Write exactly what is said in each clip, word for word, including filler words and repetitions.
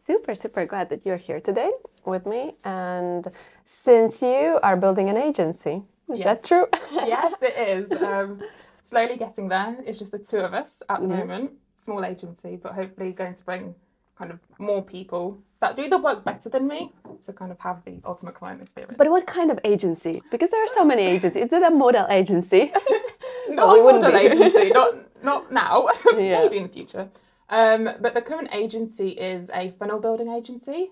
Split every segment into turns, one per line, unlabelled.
super, super glad that you're here today with me. And since you are building an agency, is
yes.
that true?
Yes, it is. Um, slowly getting there. It's just the two of us at the yeah. moment. Small agency, but hopefully going to bring kind of more people that do the work better than me to kind of have the ultimate client experience.
But what kind of agency? Because there are so many agencies. Is it a model agency?
Not well, a model agency, not not now, yeah. maybe in the future. Um, but the current agency is a funnel building agency.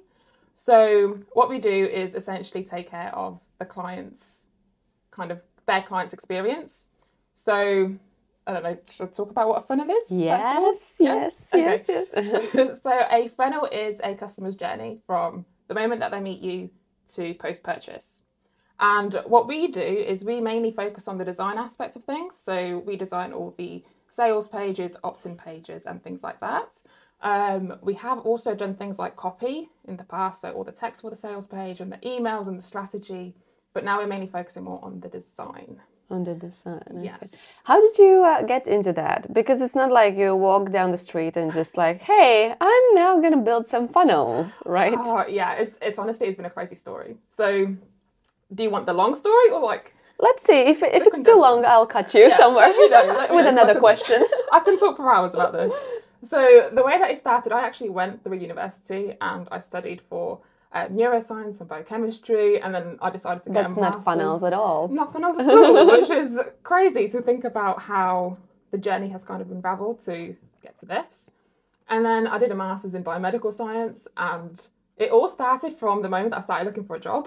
So what we do is essentially take care of the clients, kind of their client's experience. So I don't know, should I talk about what a funnel is?
Yes, yes, yes, yes.
yes. So a funnel is a customer's journey from the moment that they meet you to post-purchase. And what we do is we mainly focus on the design aspect of things. So we design all the sales pages, opt-in pages, and things like that. Um, we have also done things like copy in the past, so all the text for the sales page and the emails and the strategy. But now we're mainly focusing more on the design.
On the design.
Yes.
Okay. How did you uh, get into that? Because it's not like you walk down the street and just like, hey, I'm now going to build some funnels, right?
Oh, yeah. It's, it's honestly, it's been a crazy story. So do you want the long story or like...
Let's see. If, if it's too long, I'll cut you yeah, somewhere
let me know, let me
with
know.
another
I can,
question.
I can talk for hours about this. So the way that it started, I actually went through university and I studied for uh, neuroscience and biochemistry, and then I decided to get
That's
a master's.
not funnels at all.
Not funnels at all, which is crazy to think about how the journey has kind of unraveled to get to this. And then I did a master's in biomedical science, and it all started from the moment that I started looking for a job.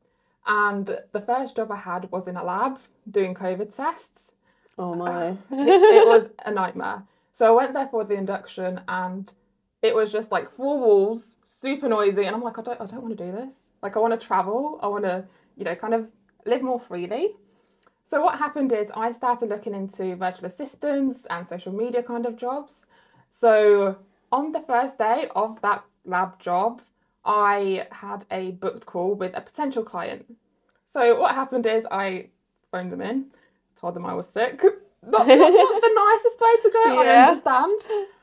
And the first job I had was in a lab doing COVID tests.
Oh my.
it, it was a nightmare. So I went there for the induction and it was just like four walls, super noisy. And I'm like, I don't, I don't want to do this. Like I want to travel. I want to, you know, kind of live more freely. So what happened is I started looking into virtual assistants and social media kind of jobs. So on the first day of that lab job, I had a booked call with a potential client. So what happened is I phoned them in, told them I was sick. Not, not, not the nicest way to go, yeah. I understand.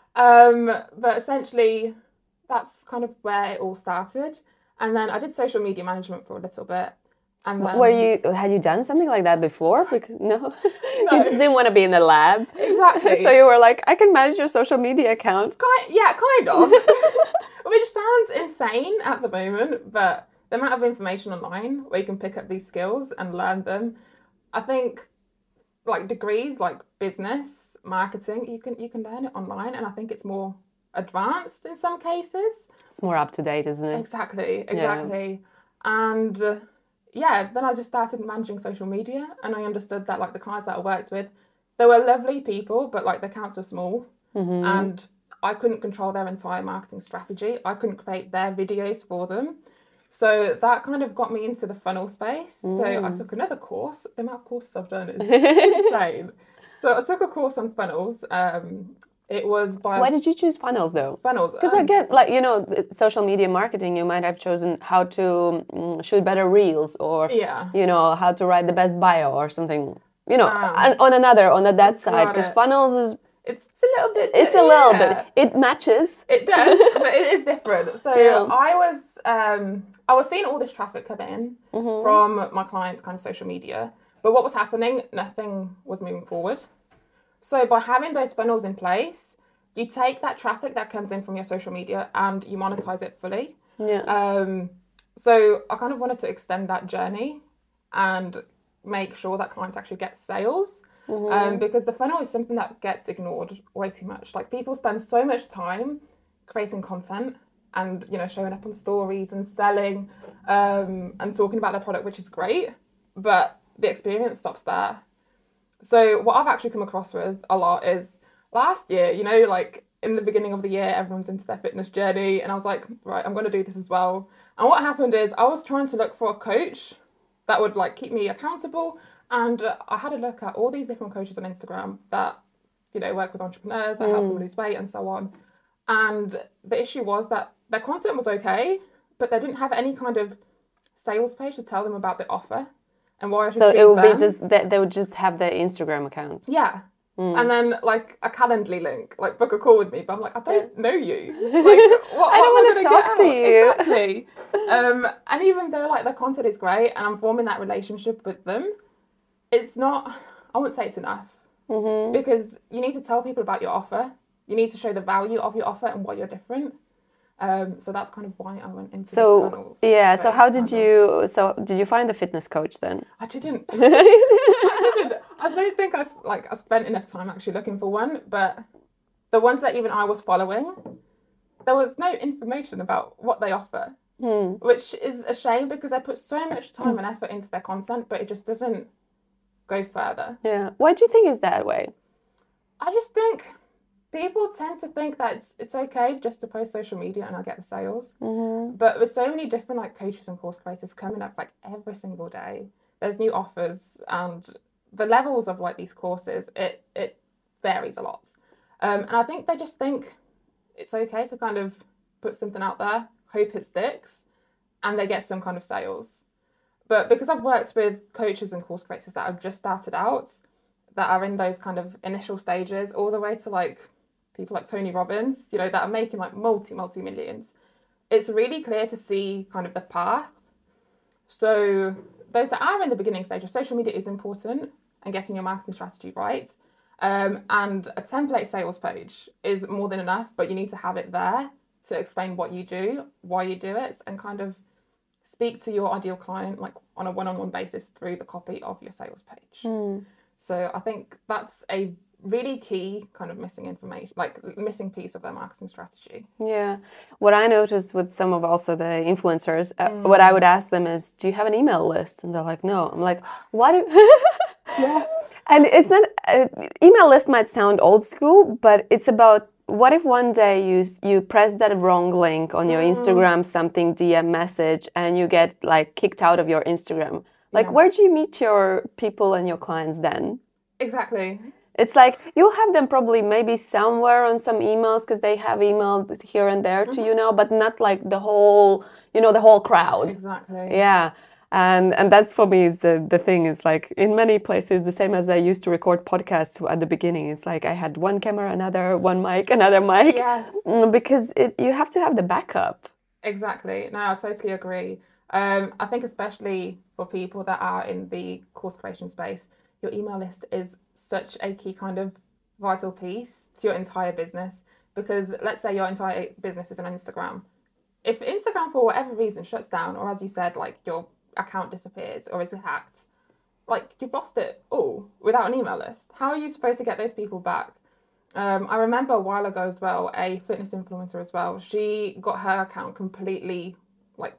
Um, but essentially, that's kind of where it all started. And then I did social media management for a little bit. And then,
Were you, had you done something like that before? Because, no, no. You just didn't want to be in the lab.
Exactly.
So you were like, I can manage your social media account.
Kind, yeah, kind of. Which sounds insane at the moment, but the amount of information online where you can pick up these skills and learn them, I think like degrees like business, marketing, you can you can learn it online, and I think it's more advanced in some cases.
It's more up to date, isn't it?
Exactly, exactly. Yeah. And uh, yeah, then I just started managing social media, and I understood that like the clients that I worked with, they were lovely people, but like their accounts were small, mm-hmm. and I couldn't control their entire marketing strategy. I couldn't create their videos for them. So that kind of got me into the funnel space. Mm. So I took another course. The amount of courses I've done is insane. So I took a course on funnels. Um, it was by...
Why did you choose funnels though?
Funnels.
Because um, I get, like, you know, social media marketing, you might have chosen how to um, shoot better reels or,
yeah.
you know, how to write the best bio or something, you know, um, on another, on the that side. Because funnels is...
It's a little bit...
It's a little yeah. bit. It matches.
It does, but it is different. So yeah. I was um, I was seeing all this traffic come in mm-hmm. from my clients' kind of social media. But what was happening? Nothing was moving forward. So by having those funnels in place, you take that traffic that comes in from your social media and you monetize it fully.
Yeah.
Um, so I kind of wanted to extend that journey and make sure that clients actually get sales. Mm-hmm. Um, because the funnel is something that gets ignored way too much. Like people spend so much time creating content and, you know, showing up on stories and selling um, and talking about their product, which is great, but the experience stops there. So what I've actually come across with a lot is last year, you know, like in the beginning of the year, everyone's into their fitness journey. And I was like, right, I'm going to do this as well. And what happened is I was trying to look for a coach that would like keep me accountable. And uh, I had a look at all these different coaches on Instagram that, you know, work with entrepreneurs, that mm. help them lose weight and so on. And the issue was that their content was okay, but they didn't have any kind of sales page to tell them about the offer and why I should
so
choose
it would
them.
be just that they would just have their Instagram account.
Yeah. And then like a Calendly link, like book a call with me, but I'm like, I don't know you. Like, what, what
I don't
am
want
I
to
going to
talk
get
to
out?
you.
Exactly. um, and even though like the content is great and I'm forming that relationship with them, it's not. I wouldn't say it's enough
Mm-hmm.
because you need to tell people about your offer. You need to show the value of your offer and why you're different. Um, so that's kind of why I went into
So
the funnel
yeah, so
space,
how did
kind of.
you? So did you find a fitness coach then?
I didn't. I didn't. I don't think I s- like I spent enough time actually looking for one, but the ones that even I was following, there was no information about what they offer,
Hmm.
which is a shame because they put so much time and effort into their content, but it just doesn't go further.
Yeah. Why do you think it's that way?
I just think people tend to think that it's, it's okay just to post social media and I'll get the sales.
Mm-hmm.
But with so many different like coaches and course creators coming up like every single day, there's new offers and the levels of like these courses, it it varies a lot. Um, and I think they just think it's okay to kind of put something out there, hope it sticks, and they get some kind of sales. But because I've worked with coaches and course creators that have just started out, that are in those kind of initial stages, all the way to like people like Tony Robbins, you know, that are making like multi, multi millions, it's really clear to see kind of the path. So those that are in the beginning stage, social media is important and getting your marketing strategy right. Um, and a template sales page is more than enough, but you need to have it there to explain what you do, why you do it, and kind of speak to your ideal client like on a one-on-one basis through the copy of your sales page.
Mm.
So I think that's a really key kind of missing information, like missing piece of their marketing strategy.
Yeah. What I noticed with some of also the influencers, uh, mm. what I would ask them is, do you have an email list? And they're like, no. I'm like, why do...
Yes.
And it's not... Uh, email list might sound old school, but it's about what if one day you you press that wrong link on your mm. Instagram, something D M message, and you get like kicked out of your Instagram? Like, yeah. Where do you meet your people and your clients then?
Exactly.
It's like you'll have them probably maybe somewhere on some emails because they have emailed here and there to mm-hmm. you now, but not like the whole, you know, the whole crowd.
Exactly.
Yeah. And and that's for me is the, the thing is like in many places, the same as I used to record podcasts at the beginning. It's like I had one camera, another, one mic, another mic.
Yes.
Because it, you have to have the backup.
Exactly. No, I totally agree. Um, I think especially for people that are in the course creation space, your email list is such a key kind of vital piece to your entire business. Because let's say your entire business is on Instagram. If Instagram, for whatever reason, shuts down, or as you said, like your account disappears or is hacked, like you've lost it all without an email list. How are you supposed to get those people back? Um, I remember a while ago as well, a fitness influencer as well, she got her account completely like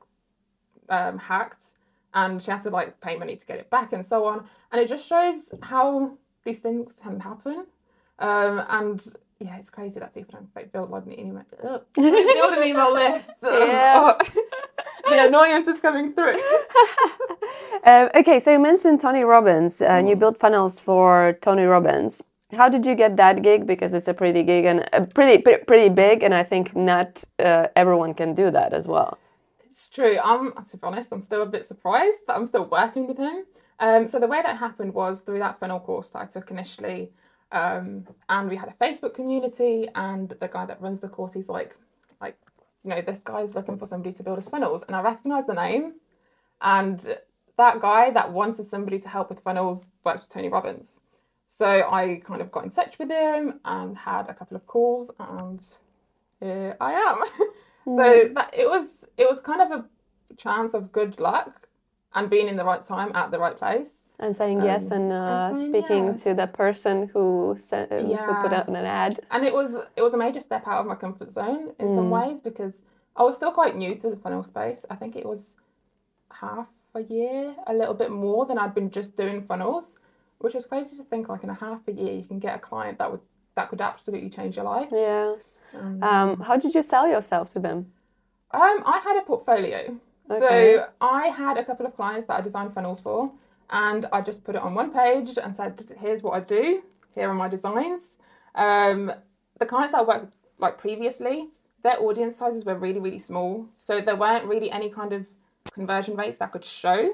um, hacked and she had to like pay money to get it back and so on. And it just shows how these things can happen. Um, and yeah, it's crazy that people don't like, build like an email, uh, build an email list.
Yeah.
The annoyance is coming through.
uh, okay, so you mentioned Tony Robbins uh, and mm. you built funnels for Tony Robbins. How did you get that gig? Because it's a pretty gig and uh, pretty pretty big, and I think not uh, everyone can do that as well.
It's true. I'm, to be honest, I'm still a bit surprised that I'm still working with him. Um, so the way that happened was through that funnel course that I took initially, um, and we had a Facebook community, and the guy that runs the course, he's like, like, you know, this guy's looking for somebody to build his funnels, and I recognised the name, and that guy that wanted somebody to help with funnels worked with Tony Robbins. So I kind of got in touch with him and had a couple of calls, and here I am. Mm. So that it was it was kind of a chance of good luck and being in the right time at the right place.
And saying um, yes and, uh, and saying speaking yes. to the person who sent yeah. who put out an ad.
And it was it was a major step out of my comfort zone in mm. some ways because I was still quite new to the funnel space. I think it was half a year, a little bit more than I'd been just doing funnels. Which is crazy to think, like in a half a year, you can get a client that would that could absolutely change your life.
Yeah. Um, um, how did you sell yourself to them?
Um, I had a portfolio. Okay. So I had a couple of clients that I designed funnels for, and I just put it on one page and said, "Here's what I do. Here are my designs." Um, the clients that I worked with, like previously, their audience sizes were really, really small, so there weren't really any kind of conversion rates that could show.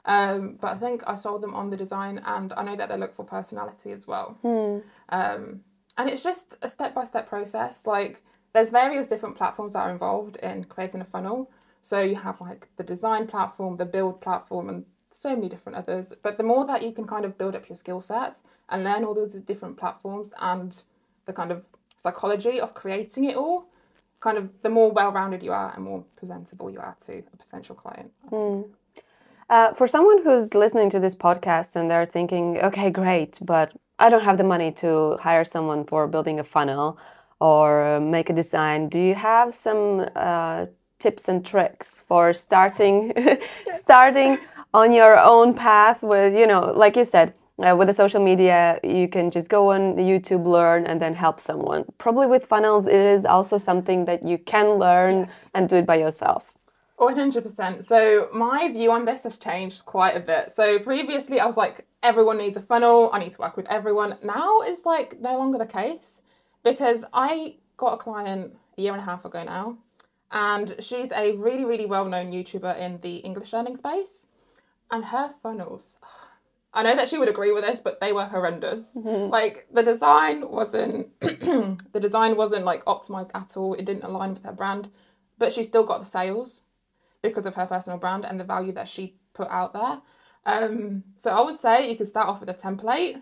Um, but I think I sold them on the design, and I know that they look for personality as well.
Mm.
Um, and it's just a step-by-step process. Like, there's various different platforms that are involved in creating a funnel. So you have like the design platform, the build platform, and so many different others. But the more that you can kind of build up your skill set and learn all those different platforms and the kind of psychology of creating it all, kind of the more well-rounded you are and more presentable you are to a potential client.
Mm. Uh, for someone who's listening to this podcast and they're thinking, okay, great, but I don't have the money to hire someone for building a funnel or make a design, do you have some uh, tips and tricks for starting starting on your own path with, you know, like you said, uh, with the social media, you can just go on YouTube, learn, and then help someone. Probably with funnels, it is also something that you can learn yes. and do it by yourself.
one hundred percent. So my view on this has changed quite a bit. So previously I was like, everyone needs a funnel. I need to work with everyone. Now it's like no longer the case, because I got a client a year and a half ago now, and she's a really, really well-known YouTuber in the English learning space. And her funnels, I know that she would agree with this, but they were horrendous. Mm-hmm. Like the design wasn't, the design wasn't like optimized at all. It didn't align with her brand, but she still got the sales because of her personal brand and the value that she put out there. Um, so I would say you could start off with a template,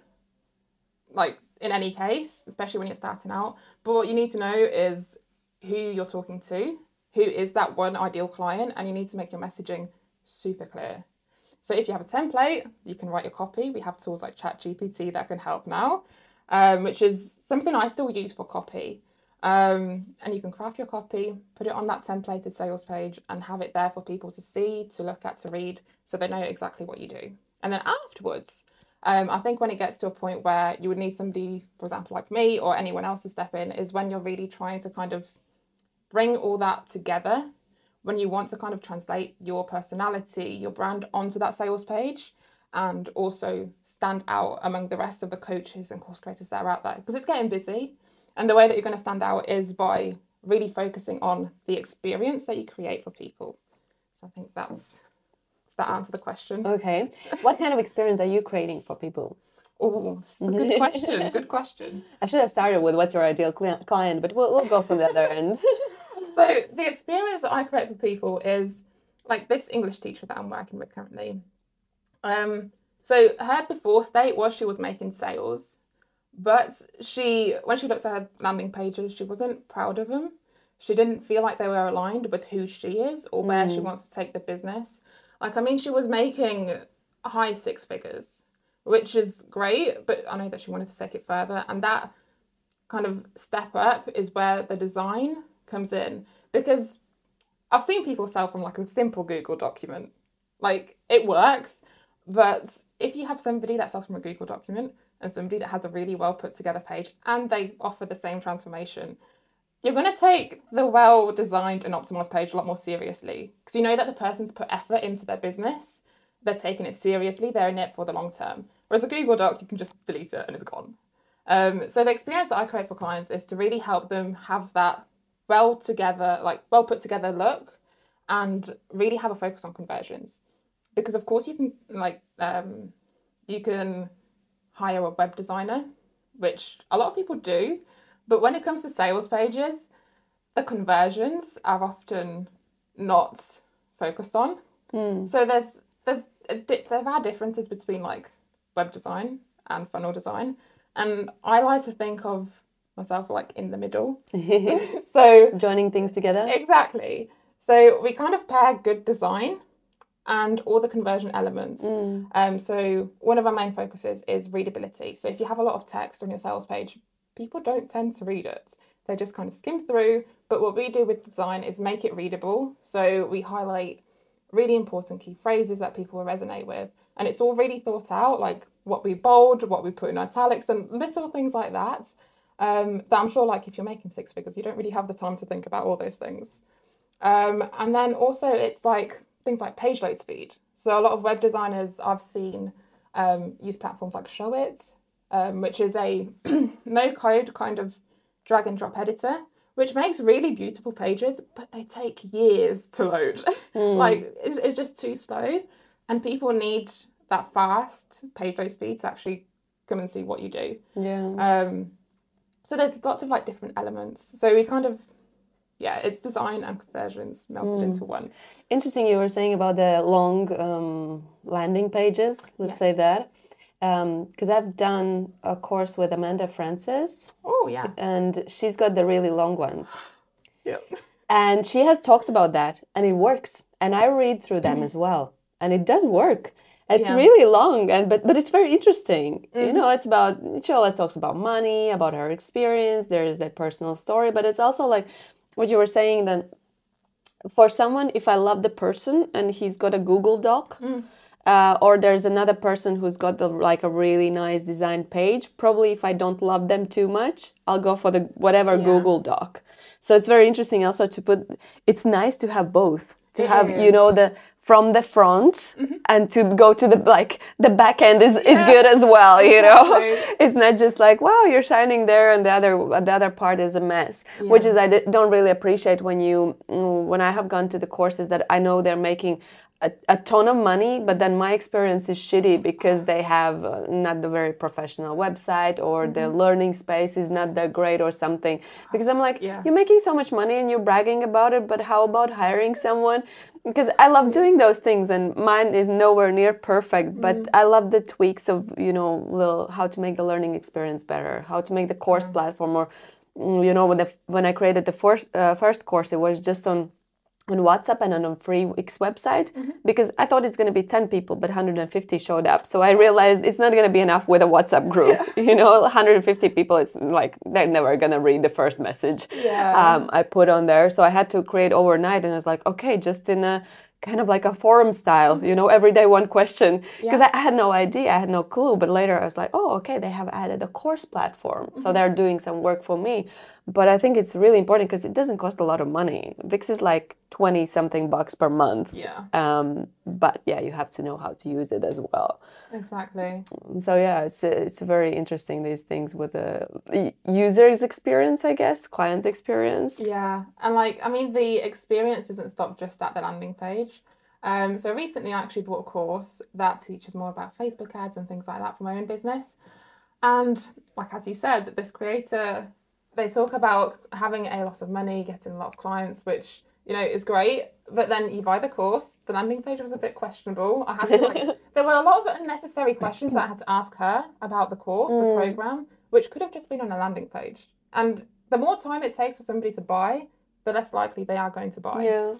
like in any case, especially when you're starting out. But what you need to know is who you're talking to, who is that one ideal client, and you need to make your messaging super clear. So if you have a template, you can write your copy. We have tools like ChatGPT that can help now, um, which is something I still use for copy. Um, and you can craft your copy, put it on that templated sales page and have it there for people to see, to look at, to read, so they know exactly what you do. And then afterwards, um, I think when it gets to a point where you would need somebody, for example, like me or anyone else to step in, is when you're really trying to kind of bring all that together, when you want to kind of translate your personality, your brand onto that sales page, and also stand out among the rest of the coaches and course creators that are out there, because it's getting busy. And the way that you're going to stand out is by really focusing on the experience that you create for people. So I think that's, does that answer the question?
Okay. What kind of experience are you creating for people?
Oh, that's a good question. Good question.
I should have started with what's your ideal client, but we'll, we'll go from the other end.
So the experience that I create for people is like this English teacher that I'm working with currently. Um, so her before state was she was making sales. But she, when she looked at her landing pages, she wasn't proud of them. She didn't feel like they were aligned with who she is or where mm. she wants to take the business. Like, I mean, she was making high six figures, which is great, but I know that she wanted to take it further. And that kind of step up is where the design comes in. Because I've seen people sell from like a simple Google document. Like, it works. But if you have somebody that sells from a Google document and somebody that has a really well put together page and they offer the same transformation, you're going to take the well designed and optimized page a lot more seriously, because you know that the person's put effort into their business, they're taking it seriously, they're in it for the long term. Whereas a Google Doc, you can just delete it and it's gone. Um, so the experience that I create for clients is to really help them have that well together, like well put together look, and really have a focus on conversions. Because of course you can like um, you can hire a web designer, which a lot of people do, but when it comes to sales pages, the conversions are often not focused on. Mm. So there's there's a di- there are differences between like web design and funnel design, and I like to think of myself like in the middle. So
joining things together.
Exactly. So we kind of pair good design and all the conversion elements. Mm. Um, so one of our main focuses is readability. So if you have a lot of text on your sales page, people don't tend to read it. They just kind of skim through. But what we do with design is make it readable. So we highlight really important key phrases that people will resonate with. And it's all really thought out, like what we bold, what we put in italics, and little things like that. Um, that I'm sure, like, if you're making six figures, you don't really have the time to think about all those things. Um, and then also it's like things like page load speed. So a lot of web designers I've seen um, use platforms like Showit, um, which is a no-code kind of drag and drop editor, which makes really beautiful pages, but they take years to load. Mm. Like, it's, it's just too slow. And people need that fast page load speed to actually come and see what you do.
Yeah.
Um, so there's lots of like different elements. So we kind of, yeah, it's design and conversions melted mm. into one.
Interesting. You were saying about the long um, landing pages. Let's yes. say that. Because um, I've done a course with Amanda Francis.
Oh, yeah.
And she's got the really long ones.
Yep.
And she has talked about that, and it works. And I read through them as well. And it does work. It's yeah. really long, and but but it's very interesting. Mm-hmm. You know, it's about, she always talks about money, about her experience. There's that personal story. But it's also like what you were saying, that for someone, if I love the person and he's got a Google Doc, mm. Uh, or there's another person who's got the, like a really nice designed page. Probably if I don't love them too much, I'll go for the whatever yeah. Google Doc. So it's very interesting also to put, it's nice to have both. To
it
have,
is.
you know, the from the front mm-hmm. and to go to the, like, the back end is, yeah. is good as well, you know. Exactly. It's not just like, wow, you're shining there and the other the other part is a mess, yeah. which is I d- don't really appreciate when you, when I have gone to the courses that I know they're making A, a ton of money, but then my experience is shitty because they have uh, not the very professional website, or mm-hmm. the learning space is not that great or something. Because I'm like, yeah. you're making so much money and you're bragging about it, but how about hiring someone? Because I love doing those things, and mine is nowhere near perfect, but mm. I love the tweaks of, you know, little, how to make the learning experience better, how to make the course mm. platform more, you know, when, the, when I created the first, uh, first course, it was just on on WhatsApp and on a free Wix website, mm-hmm. because I thought it's going to be ten people, but one hundred fifty showed up. So I realized it's not going to be enough with a WhatsApp group. Yeah. You know, one hundred fifty people is like, they're never going to read the first message
yeah.
um, I put on there. So I had to create overnight, and I was like, okay, just in a kind of like a forum style, you know, every day one question. Because yeah. I, I had no idea, I had no clue. But later I was like, oh, okay, they have added a course platform. Mm-hmm. So they're doing some work for me. But I think it's really important because it doesn't cost a lot of money. Wix is like twenty something bucks per month.
Yeah.
Um, but yeah, you have to know how to use it as well.
Exactly.
So yeah, it's it's very interesting, these things with the user's experience, I guess, client's experience.
Yeah, and like, I mean, the experience doesn't stop just at the landing page. Um, so recently I actually bought a course that teaches more about Facebook ads and things like that for my own business. And like, as you said, this creator, they talk about having a lot of money, getting a lot of clients, which, you know, is great. But then you buy the course, the landing page was a bit questionable. I had to, like, there were a lot of unnecessary questions that I had to ask her about the course, mm. the program, which could have just been on a landing page. And the more time it takes for somebody to buy, the less likely they are going to buy.
Yeah.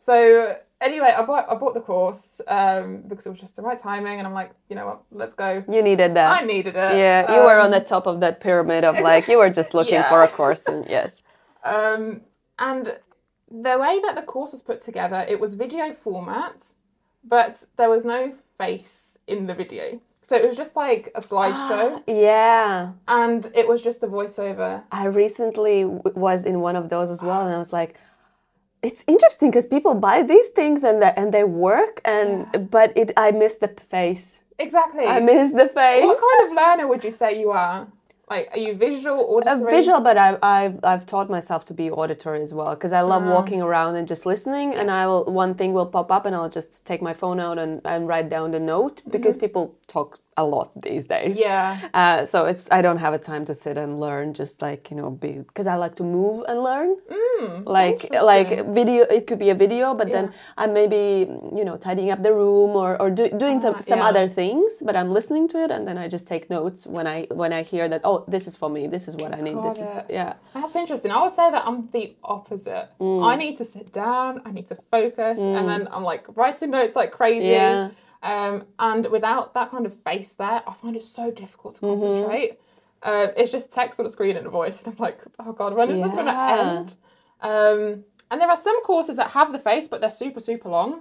So anyway, I bought I bought the course um, because it was just the right timing, and I'm like, you know what, let's go.
You needed that.
I needed it.
Yeah, you um, were on the top of that pyramid of like, you were just looking yeah. for a course, and yes.
Um, and the way that the course was put together, it was video format, but there was no face in the video. So it was just like a slideshow.
Yeah.
And it was just a voiceover.
I recently w- was in one of those as well, and I was like, it's interesting because people buy these things and they, and they work, and yeah. but it I miss the face.
Exactly.
I miss the face.
What kind of learner would you say you are? Like, are you visual, auditory?
Uh, visual, but I've, I've, I've taught myself to be auditory as well, because I love uh, walking around and just listening, yes. and I will, one thing will pop up and I'll just take my phone out and, and write down the note, because mm-hmm. people talk a lot these days.
Yeah.
Uh, so it's I don't have a time to sit and learn, just like, you know, be, because I like to move and learn.
Mm,
like like video, it could be a video, but
yeah.
then I'm maybe, you know, tidying up the room or, or do, doing uh, th- some yeah. other things, but I'm listening to it, and then I just take notes when I when I hear that, oh, this is for me, this is what I need,
Got
this
it.
is, yeah.
That's interesting. I would say that I'm the opposite. Mm. I need to sit down, I need to focus, mm. and then I'm like writing notes like crazy.
Yeah.
Um, and without that kind of face there, I find it so difficult to concentrate. Mm-hmm. Uh, it's just text on a screen and a voice, and I'm like, oh God, when is
yeah.
this going to end? Um, and there are some courses that have the face, but they're super, super long.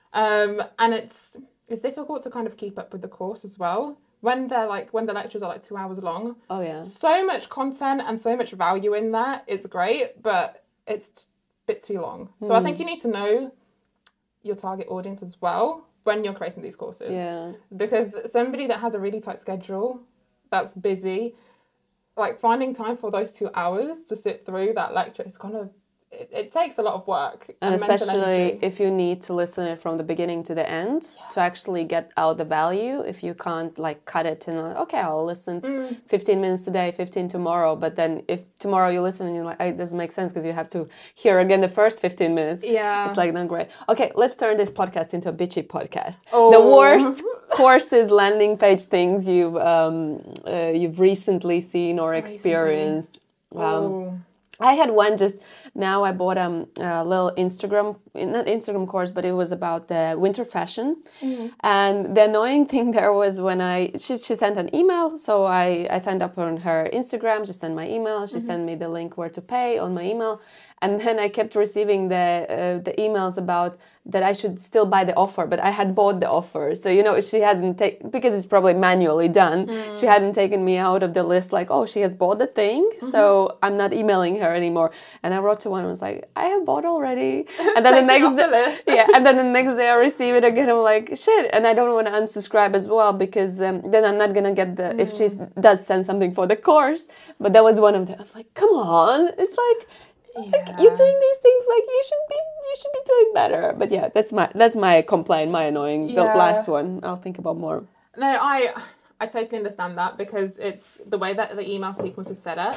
Um, and it's it's difficult to kind of keep up with the course as well. When they're like, when the lectures are like two hours long.
Oh yeah.
So much content and so much value in there. It's great, but it's a bit too long. So mm. I think you need to know your target audience as well when you're creating these courses.
Yeah.
Because somebody that has a really tight schedule, that's busy, like finding time for those two hours to sit through that lecture is kind of, it, it takes a lot of work.
And, and especially
energy.
if you need to listen it from the beginning to the end yeah. to actually get out the value. If you can't like cut it and like, okay, I'll listen mm. fifteen minutes today, fifteen tomorrow. But then if tomorrow you listen and you're like, it doesn't make sense because you have to hear again the first fifteen minutes.
Yeah.
It's like not great. Okay, let's turn this podcast into a bitchy podcast.
Oh.
The worst courses, landing page things you've um, uh, you've recently seen or experienced.
Um,
oh. I had one just now. I bought um, a little Instagram, not Instagram course, but it was about the winter fashion. Mm-hmm. And the annoying thing there was when I, she, she sent an email. So I, I signed up on her Instagram, she sent my email, she mm-hmm. sent me the link where to pay on my email. And then I kept receiving the uh, the emails about that I should still buy the offer, but I had bought the offer. So, you know, she hadn't taken, because it's probably manually done, mm. she hadn't taken me out of the list like, oh, she has bought the thing, mm-hmm. so I'm not emailing her anymore. And I wrote to one and was like, I have bought already. And then the next day,
the
yeah, and then the next day I receive it again. I'm like, shit. And I don't want to unsubscribe as well because um, then I'm not going to get the, mm. if she does send something for the course. But that was one of them. I was like, come on. It's like,
Yeah.
Like, you're doing these things like you should be you should be doing better. But yeah, that's my that's my complaint, my annoying.
Yeah.
The last one, I'll think about more.
No, I I totally understand that because it's the way that the email sequence is set up.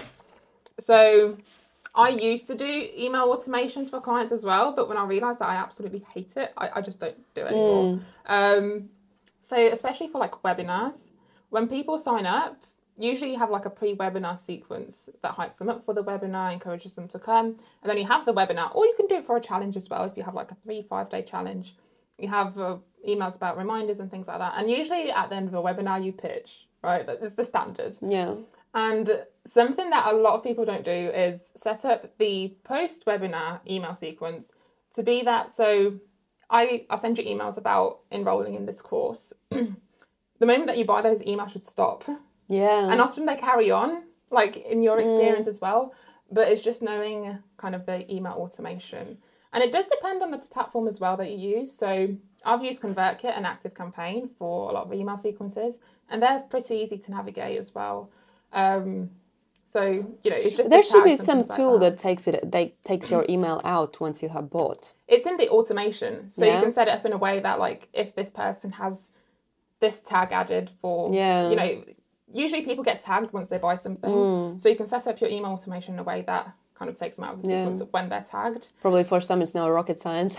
So I used to do email automations for clients as well, but when I realised that I absolutely hate it, I, I just don't do it anymore. Mm. Um, so especially for like webinars, when people sign up, usually you have like a pre-webinar sequence that hypes them up for the webinar, encourages them to come, and then you have the webinar, or you can do it for a challenge as well. If you have like a three, five day challenge, you have uh, emails about reminders and things like that. And usually at the end of a webinar, you pitch, right? That's the standard.
Yeah.
And something that a lot of people don't do is set up the post-webinar email sequence to be that. So I, I send you emails about enrolling in this course. The moment that you buy those, emails should stop.
Yeah.
And often they carry on, like in your experience mm. as well. But it's just knowing kind of the email automation. And it does depend on the platform as well that you use. So I've used ConvertKit and ActiveCampaign for a lot of email sequences. And they're pretty easy to navigate as well. Um, so, you know, it's just...
There should be some
like
tool
that.
that takes it, that takes your email out once you have bought.
It's in the automation. So yeah. you can set it up in a way that, like, if this person has this tag added for,
yeah.
you know... Usually people get tagged once they buy something. Mm. So you can set up your email automation in a way that kind of takes them out of the sequence yeah. when they're tagged.
Probably for some it's no rocket science.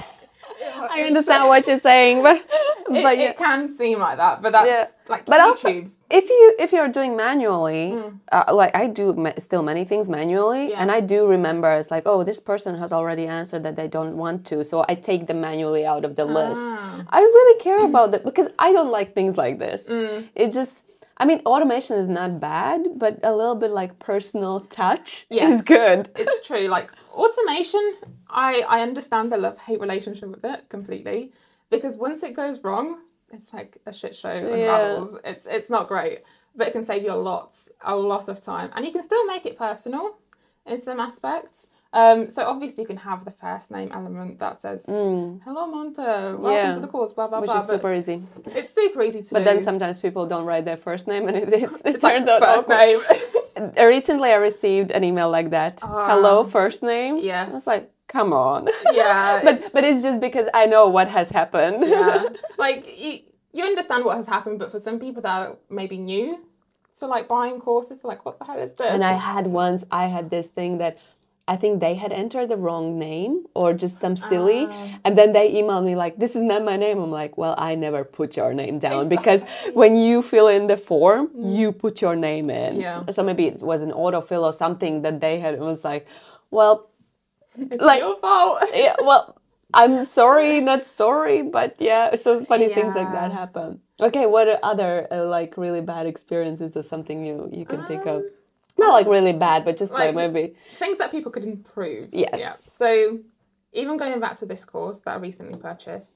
I understand what you're saying, but,
it,
but yeah.
it can seem like that, but that's yeah. like
but
YouTube.
Also, if you if you're doing manually, mm. uh, like I do ma- still many things manually, yeah. and I do remember it's like, oh, this person has already answered that they don't want to, so I take them manually out of the ah. list. I really care about that because I don't like things like this. Mm. It just. I mean, automation is not bad, but a little bit like personal touch yes, is good.
It's true. Like automation, I, I understand the love-hate relationship with it completely. Because once it goes wrong, it's like a shit show unravels. Yeah. It's it's not great. But it can save you a lot, a lot of time. And you can still make it personal in some aspects. Um, so obviously you can have the first name element that says, mm. hello, Monte, welcome
yeah.
to the course, blah, blah,
Which
blah.
Which is super easy.
It's super easy to
But
do.
then sometimes people don't write their first name and it, it's, it
it's
turns
like
out
first name.
Recently I received an email like that. Uh, hello, first name.
Yes.
I was like, come on.
Yeah.
but but it's just because I know what has happened.
Yeah. Like, you, you understand what has happened, but for some people that are maybe new to like buying courses, they're like, what the hell is this?
And I had once, I had this thing that I think they had entered the wrong name or just some silly. Uh, and then they emailed me like, this is not my name. I'm like, well, I never put your name down exactly. because when you fill in the form, mm. you put your name in.
Yeah.
So maybe it was an autofill or something that they had. It was like, well,
it's
like,
your fault.
Yeah, well, I'm sorry, not sorry. But yeah, so funny yeah. things like that happen. Okay, what are other uh, like really bad experiences or something you, you can um, think of? Not like really bad, but just like, like maybe...
Things that people could improve.
Yes.
Yeah. So even going back to this course that I recently purchased,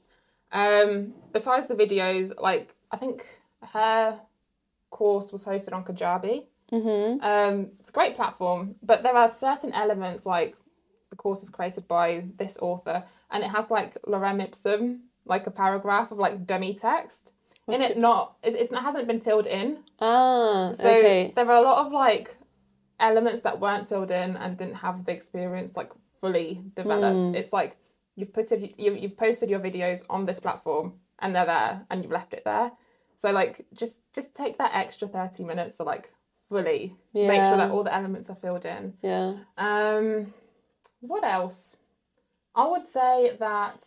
um, besides the videos, like I think her course was hosted on Kajabi. Mm-hmm. Um, it's a great platform, but there are certain elements like the course is created by this author and it has like lorem ipsum, like a paragraph of like dummy text. In it, not it, it's, it hasn't been filled in.
Ah,
so
okay.
there are a lot of like elements that weren't filled in and didn't have the experience like fully developed.
Mm.
It's like you've put a, you, you've posted your videos on this platform and they're there and you've left it there. So like just just take that extra thirty minutes to like fully
Yeah.
make sure that all the elements are filled in.
Yeah.
Um, what else? I would say that,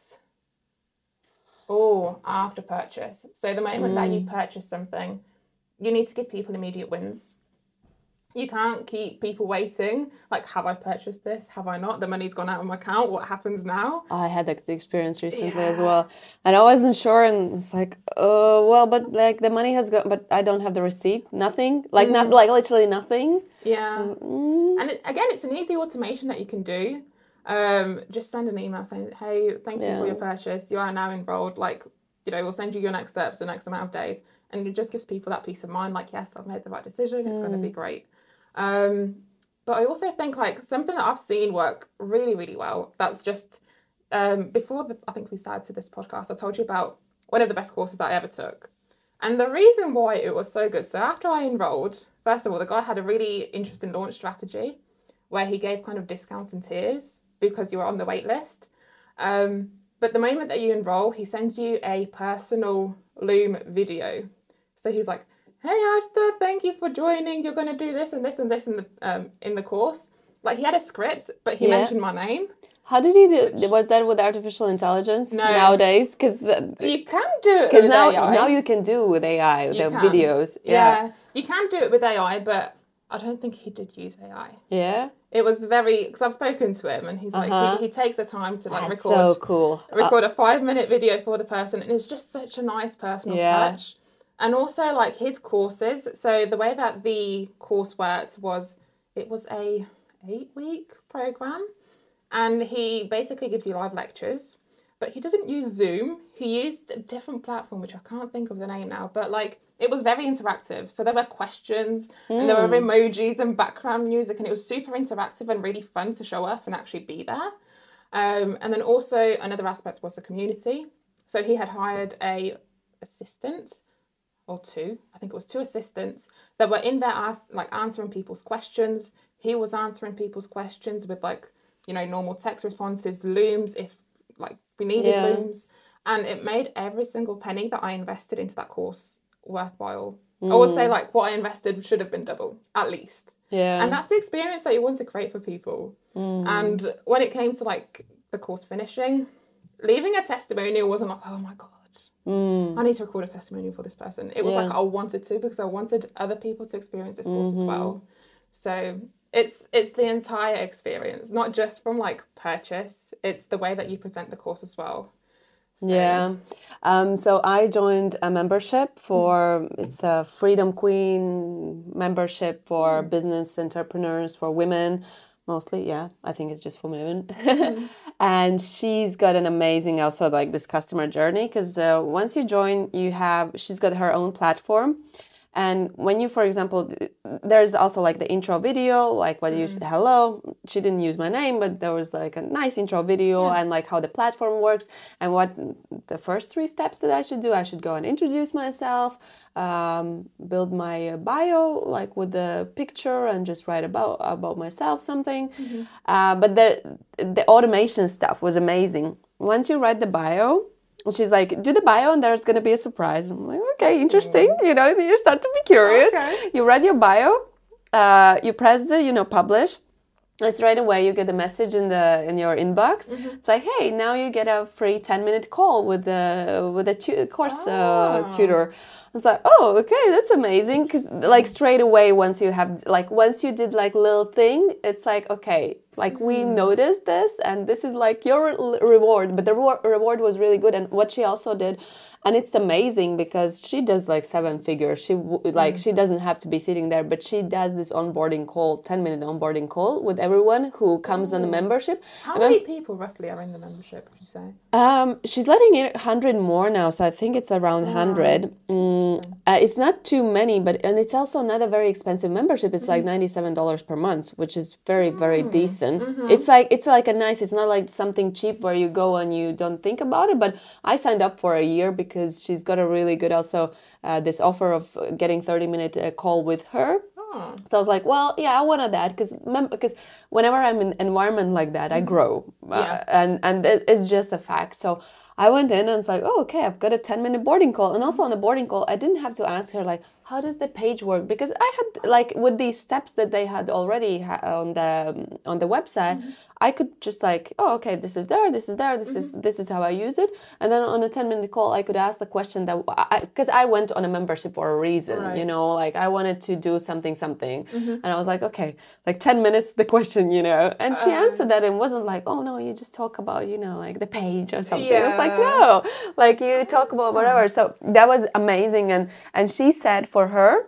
oh, after purchase. So the moment
Mm.
that you purchase something, you need to give people immediate wins. You can't keep people waiting. Like, have I purchased this? Have I not? The money's gone out of my account. What happens now?
I had that experience recently as
Yeah.
well, and I wasn't sure, and it's like, oh well, but like the money has gone, but I don't have the receipt, nothing, like not like literally nothing.
Yeah.
Mm.
And it, again, it's an easy automation that you can do. Um, just send an email saying, hey, thank you
Yeah.
for your purchase. You are now enrolled. Like, you know, we'll send you your next steps in X amount of days. And it just gives people that peace of mind. Like, yes, I've made the right decision. It's going to be great. Um, but I also think like something that I've seen work really, really well. That's just, um, before the, I think we started to this podcast, I told you about one of the best courses that I ever took. And the reason why it was so good, so after I enrolled, first of all, the guy had a really interesting launch strategy where he gave kind of discounts and tiers because you were on the wait list. Um, but the moment that you enroll, he sends you a personal Loom video. So he's like, hey, Arthur, thank you for joining. You're going to do this and this and this in the um, in the course. Like he had a script, but he
Yeah.
mentioned my name.
How did he do? Was that with artificial intelligence
No.
nowadays? Because
You can do it
because
with
now
A I.
now you can do with A I the
You can.
videos.
Yeah.
Yeah.
You can do it with A I, but I don't think he did use A I.
Yeah.
It was very, because I've spoken to him and he's like,
Uh-huh.
he, he takes the time to like
That's
record
so cool.
record a five minute video for the person, and it's just such a nice personal
Yeah.
touch. And also like his courses, so the way that the course worked was it was a eight week program, and he basically gives you live lectures, but he doesn't use Zoom. He used a different platform which I can't think of the name now, but like it was very interactive. So there were questions and there were emojis and background music, and it was super interactive and really fun to show up and actually be there. Um, and then also another aspect was the community. So he had hired a assistant or two, I think it was two assistants that were in there as, like answering people's questions. He was answering people's questions with like, you know, normal text responses, looms if like we needed
Yeah.
looms. And it made every single penny that I invested into that course worthwhile. I would say like what I invested should have been double, at least.
Yeah.
And that's the experience that you want to create for people. And when it came to like the course finishing, leaving a testimonial wasn't like, oh my God, I need to record a testimonial for this person. It was
Yeah.
like I wanted to, because I wanted other people to experience this course as well. So it's it's the entire experience, not just from like purchase. It's the way that you present the course as well. So,
Yeah. Um, so I joined a membership for, it's a Freedom Queen membership for business entrepreneurs, for women, mostly. Yeah, I think it's just for women. And she's got an amazing also like this customer journey, because uh, once you join, you have, she's got her own platform. And when you, for example, there's also like the intro video, like what you say, hello, she didn't use my name, but there was like a nice intro video and like how the platform works and what the first three steps that I should do. I should go and introduce myself, um, build my bio, like with the picture, and just write about, about myself something. Uh, but the, the automation stuff was amazing. Once you write the bio, she's like, do the bio and there's going to be a surprise. I'm like, okay, interesting. You know, you start to be curious.
Okay.
You write your bio, uh, you press the, you know, publish. And straight away you get a message in the in your inbox. It's like, hey, now you get a free ten minute call with the with a tu- course uh,
Oh.
tutor. It's like, oh, okay, that's amazing. Because like straight away, once you have like once you did like little thing, it's like, okay, like we noticed this, and this is like your l- reward. But the reward reward was really good, and what she also did, and it's amazing because she does like seven figures. She w- like she doesn't have to be sitting there, but she does this onboarding call, ten minute onboarding call with everyone who comes on the membership.
How
And then-
many people roughly are in the membership, would you say?
um, she's letting it one hundred more now, so I think it's around one hundred. Mm, uh, it's not too many, but and it's also not a very expensive membership. It's like ninety-seven dollars per month, which is very, very decent. It's like it's like a nice. It's not like something cheap where you go and you don't think about it. But I signed up for a year because she's got a really good also uh, this offer of getting thirty minute uh, call with her.
Oh.
So I was like, well, yeah, I wanted that because because whenever I'm in an environment like that, I grow,
Yeah.
uh, and and it- it's just a fact. So I went in and it's like, oh, okay, I've got a ten minute boarding call, and also on the boarding call, I didn't have to ask her like, how does the page work, because I had like with these steps that they had already ha- on the on the website. I could just like, oh, okay, this is there, this is there, this is this is how I use it, and then on a ten minute call, I could ask the question that because I, I went on a membership for a reason,
Right.
you know, like I wanted to do something, something, and I was like, okay, like ten minutes, the question, you know, and she
Uh,
answered that and wasn't like, oh no, you just talk about, you know, like the page or something. I was like,
Yeah.
no, like you talk about whatever. So that was amazing, and and she said for her,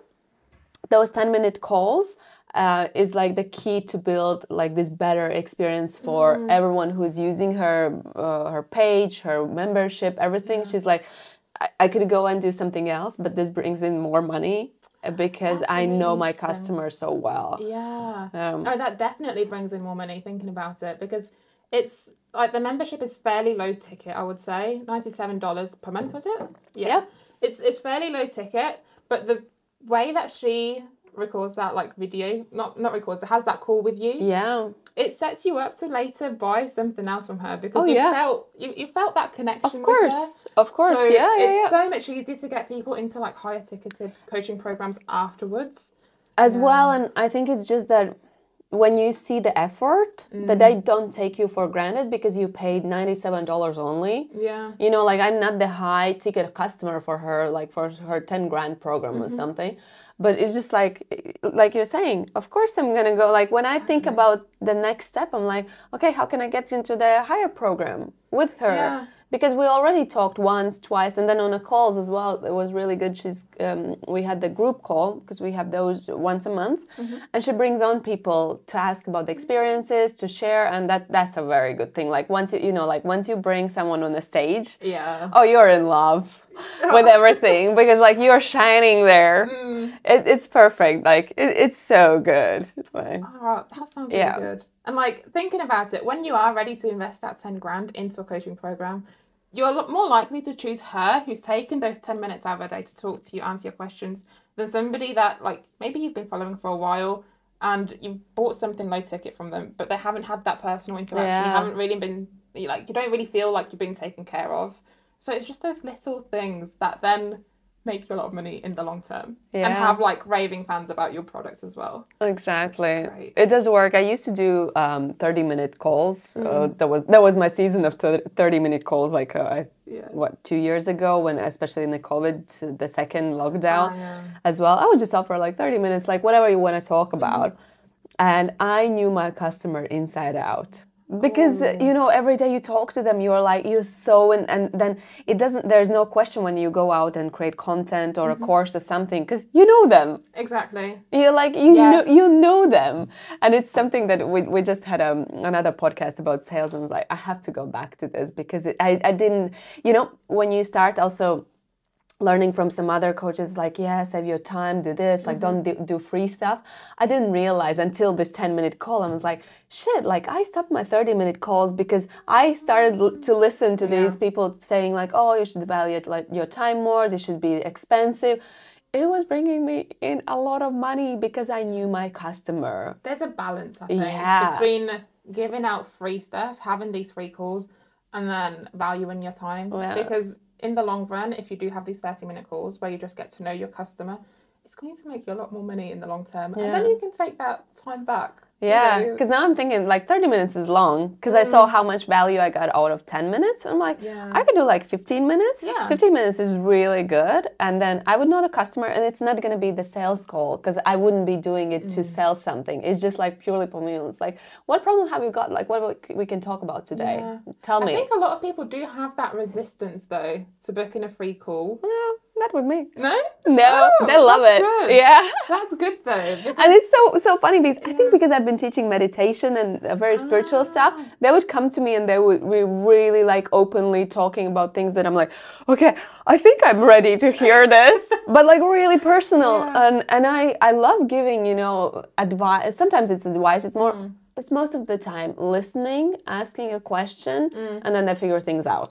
those ten minute calls uh, is like the key to build like this better experience for
Mm.
everyone who's using her uh, her page, her membership, everything. She's like, I-, I could go and do something else, but this brings in more money because
That's
I
really
know my
interesting.
customer so well.
Yeah.
Um,
oh, that definitely brings in more money thinking about it, because it's like the membership is fairly low ticket, I would say. ninety-seven dollars per month, was it?
Yeah.
It's it's fairly low ticket, but the way that she records that like video, not not records, it has that call with you.
Yeah.
It sets you up to later buy something else from her, because
Oh,
you
yeah.
felt you, you felt that connection
Of
with
course.
her.
Of course.
So
yeah, yeah,
it's
yeah.
so much easier to get people into like higher ticketed coaching programs afterwards.
As well, and I think it's just that when you see the effort, that they don't take you for granted because you paid ninety-seven dollars only.
Yeah.
You know, like I'm not the high ticket customer for her, like for her ten grand program or something. But it's just like, like you're saying, of course I'm going to go, like when I think about the next step, I'm like, okay, how can I get into the higher program with her?
Yeah.
Because we already talked once, twice, and then on the calls as well, it was really good. She's, um, we had the group call because we have those once a month, and she brings on people to ask about the experiences, to share, and that that's a very good thing. Like once you, you know, like once you bring someone on the stage,
Yeah.
oh, you're in love with everything because like you're shining there. It, it's perfect. Like it, it's so good. Like,
Oh, that sounds really
Yeah.
good. And like thinking about it, when you are ready to invest that ten grand into a coaching program, you're a lot more likely to choose her, who's taken those ten minutes out of her day to talk to you, answer your questions, than somebody that like maybe you've been following for a while and you've bought something low ticket from them, but they haven't had that personal interaction.
Yeah.
You haven't really been like you don't really feel like you're being taken care of. So it's just those little things that then make you a lot of money in the long term, and
Yeah.
have like raving fans about your products as well.
Exactly.
great.
It does work. I used to do um, thirty minute calls. Uh, that was that was my season of thirty minute calls. Like uh, I,
Yeah.
what two years ago, when especially in the COVID, the second lockdown,
Oh, yeah.
as well. I would just offer like thirty minutes, like whatever you want to talk about, and I knew my customer inside out. Because uh, you know, every day you talk to them, you're like you're so in, and then it doesn't. There's no question when you go out and create content or a course or something, because you know them.
Exactly.
You're like you
Yes.
know you know them, and it's something that we we just had um, another podcast about sales, and I was like, I have to go back to this because it, I I didn't, you know, when you start also learning from some other coaches, like, yeah, save your time, do this, like, don't do, do free stuff. I didn't realize until this ten minute call, I was like, shit, like, I stopped my thirty minute calls because I started l- to listen to these people saying, like, oh, you should value it, like, your time more, this should be expensive. It was bringing me in a lot of money because I knew my customer.
There's a balance, I think,
Yeah.
between giving out free stuff, having these free calls, and then valuing your time.
Yeah.
Because in the long run, if you do have these thirty minute calls where you just get to know your customer, it's going to make you a lot more money in the long term. And then
Yeah.
you can take that time back. you
Yeah,
know.
because now I'm thinking like thirty minutes is long because I saw how much value I got out of ten minutes. I'm like,
Yeah.
I could do like fifteen minutes.
Yeah.
fifteen minutes is really good. And then I would know the customer, and it's not going to be the sales call because I wouldn't be doing it to sell something. It's just like purely for me. It's like, what problem have you got? Like, what we we can talk about today?
Yeah.
Tell
I
me.
think a lot of people do have that resistance, though, to booking a free call.
Well, not with me.
No?
No,
Oh,
they love
that's
it.
good.
Yeah.
That's good, though. because-
And it's so so funny because I think because I've been teaching meditation and uh, very spiritual stuff, they would come to me and they would be really like openly talking about things that I'm like, okay, I think I'm ready to hear this, but like really personal.
Yeah.
And and I I love giving, you know, advice. Sometimes it's advice. It's more. It's most of the time listening, asking a question, and then they figure things out.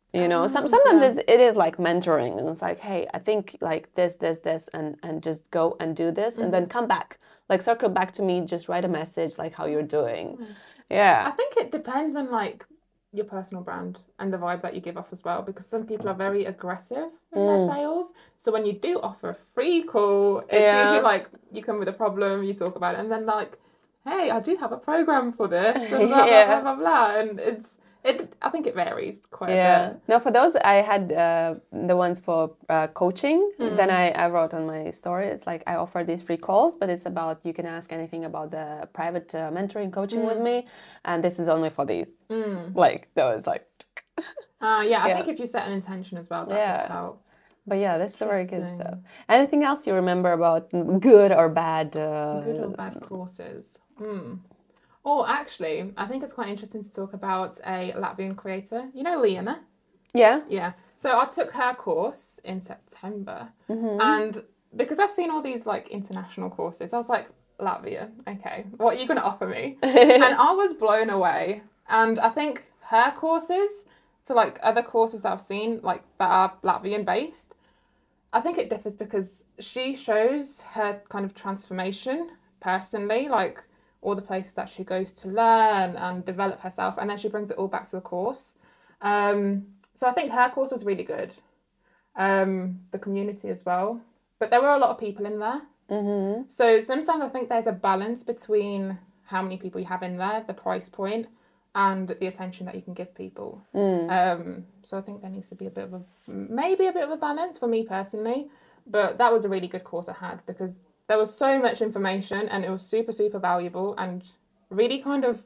You know, some
Oh,
sometimes
yeah.
it's, it is like mentoring, and it's like, hey, I think like this, this, this, and and just go and do this, and then come back, like circle back to me, just write a message like how you're doing.
I
Yeah.
think it depends on like your personal brand and the vibe that you give off as well, because some people are very aggressive in their sales. So when you do offer a free call, it's
Yeah.
usually like you come with a problem, you talk about it, and then like, hey, I do have a program for this, and blah blah
Yeah.
blah blah blah, and it's it. I think it varies quite a
Yeah.
bit.
Now for those, I had uh, the ones for uh, coaching. Then I, I wrote on my story. It's like I offer these free calls, but it's about you can ask anything about the private uh, mentoring coaching with me, and this is only for these. Like those, like.
Uh, yeah, I
Yeah.
think if you set an intention as well, that
Yeah.
could help.
But yeah, that's very good
Interesting.
stuff. Anything else you remember about good or bad? Uh,
Good or bad courses? Mm. Oh, actually, I think it's quite interesting to talk about a Latvian creator. You know Liana?
Yeah.
Yeah. So I took her course in September. And because I've seen all these like international courses, I was like, Latvia, okay, what are you going to offer me? And I was blown away. And I think her courses, so like other courses that I've seen, like that are Latvian based, I think it differs because she shows her kind of transformation personally, like all the places that she goes to learn and develop herself, and then she brings it all back to the course. Um, so I think her course was really good. Um, the community as well, but there were a lot of people in there. Mm-hmm. So sometimes I think there's a balance between how many people you have in there, the price point, and the attention that you can give people. Mm. Um, so I think there needs to be a bit of a, maybe a bit of a balance for me personally, but that was a really good course I had because there was so much information and it was super, super valuable and really kind of,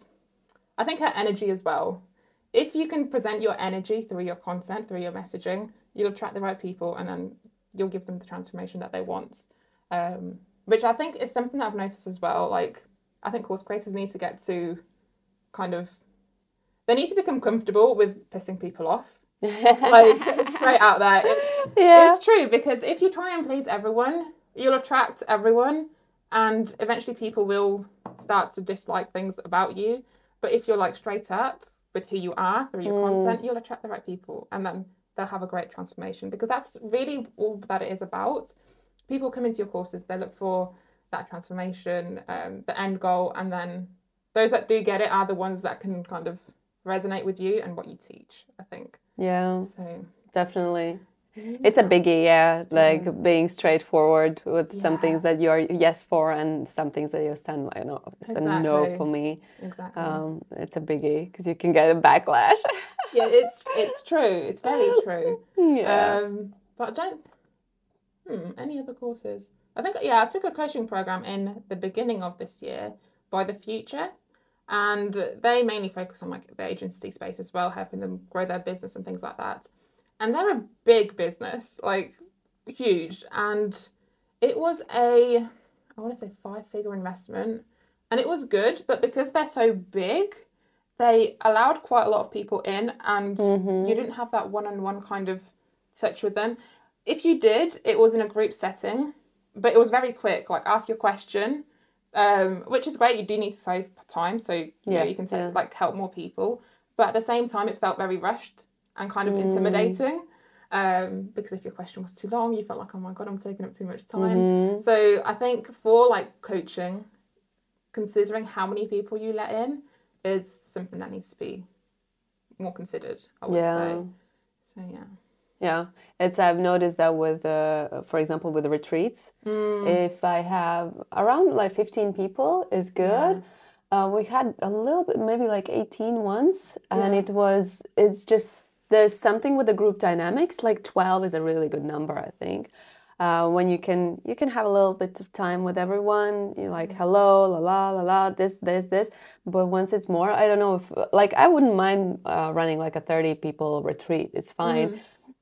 I think her energy as well. If you can present your energy through your content, through your messaging, you'll attract the right people and then you'll give them the transformation that they want. Um, which I think is something that I've noticed as well. Like, I think course creators need to get to kind of, they need to become comfortable with pissing people off. Like, straight out there. It,
Yeah.
It's true, because if you try and please everyone, you'll attract everyone, and eventually people will start to dislike things about you. But if you're like straight up with who you are through your
Mm.
content, you'll attract the right people, and then they'll have a great transformation, because that's really all that it is about. People come into your courses, they look for that transformation, um, the end goal, and then those that do get it are the ones that can kind of resonate with you and what you teach, I think.
Yeah,
So
definitely. It's a biggie, yeah. Like
is.
being straightforward with some
Yeah.
things that you're yes for and some things that you stand like, no, it's a no
Exactly.
for me.
Exactly.
Um, it's a biggie because you can get a backlash.
Yeah, it's it's true. It's very true.
Yeah.
Um, but I don't. Hmm. Any other courses? I think yeah, I took a coaching program in the beginning of this year by The Future, and they mainly focus on like the agency space as well, helping them grow their business and things like that. And they're a big business, like huge, and it was a I want to say five figure investment, and it was good, but because they're so big, they allowed quite a lot of people in, and
Mm-hmm.
you didn't have that one-on-one kind of touch with them. If you did, it was in a group setting, but it was very quick, like ask your question, um, which is great. You do need to save time, so you
Yeah,
know, you can
yeah.
like help more people, but at the same time it felt very rushed and kind of
Mm.
intimidating, um, because if your question was too long, you felt like, oh my god, I'm taking up too much time.
Mm-hmm.
So I think for like coaching, considering how many people you let in is something that needs to be more considered, I would
Yeah.
say. So yeah.
Yeah, it's I've noticed that with, uh, for example, with the retreats, if I have around like fifteen people is good. Uh, we had a little bit, maybe like eighteen once, and
Yeah.
it was, it's just, there's something with the group dynamics, like twelve is a really good number, I think. Uh, when you can, you can have a little bit of time with everyone, you're like, hello, la la, la la, this, this, this. But once it's more, I don't know if, like, I wouldn't mind uh, running like a thirty people retreat, it's fine.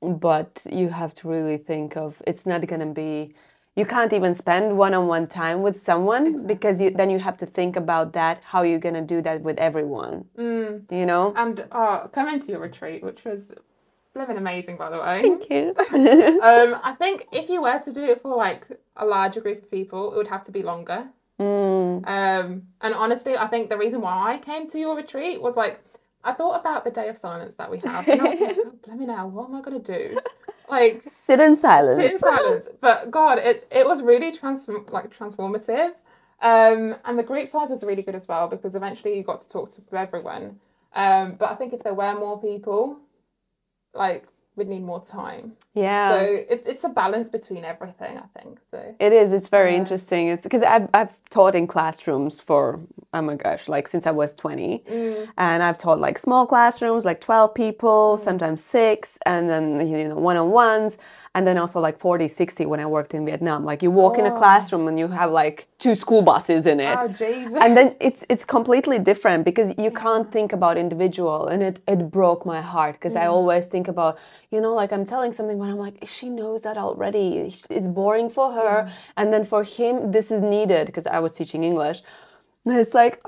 But you have to really think of, it's not going to be, you can't even spend one-on-one time with someone because you then you have to think about that, how you're going to do that with everyone,
Mm.
you know?
And uh, coming to your retreat, which was living amazing, by the way.
Thank you.
um, I think if you were to do it for like a larger group of people, it would have to be longer.
Mm.
Um, and honestly, I think the reason why I came to your retreat was like I thought about the day of silence that we have, and I was like, oh, blimey now, what am I going to do? Like,
sit in silence.
Sit in silence. But God, it, it was really transform like transformative. Um, and the group size was really good as well, because eventually you got to talk to everyone. Um, but I think if there were more people, like, we'd need more time.
Yeah.
So it, it's a balance between everything, I think. So
it is. It's very
yeah.
interesting. It's because I've, I've taught in classrooms for, oh my gosh, like since I was twenty.
Mm.
And I've taught like small classrooms, like twelve people,
Mm.
sometimes six, and then, you know, one-on-ones. And then also like forty, sixty when I worked in Vietnam. Like you walk oh. in a classroom and you have like two school buses in it.
Oh, Jesus.
And then it's it's completely different because you can't think about individual. And it, it broke my heart because mm. I always think about, you know, like I'm telling something when I'm like, she knows that already. It's boring for her. Mm. And then for him, this is needed because I was teaching English. And it's like,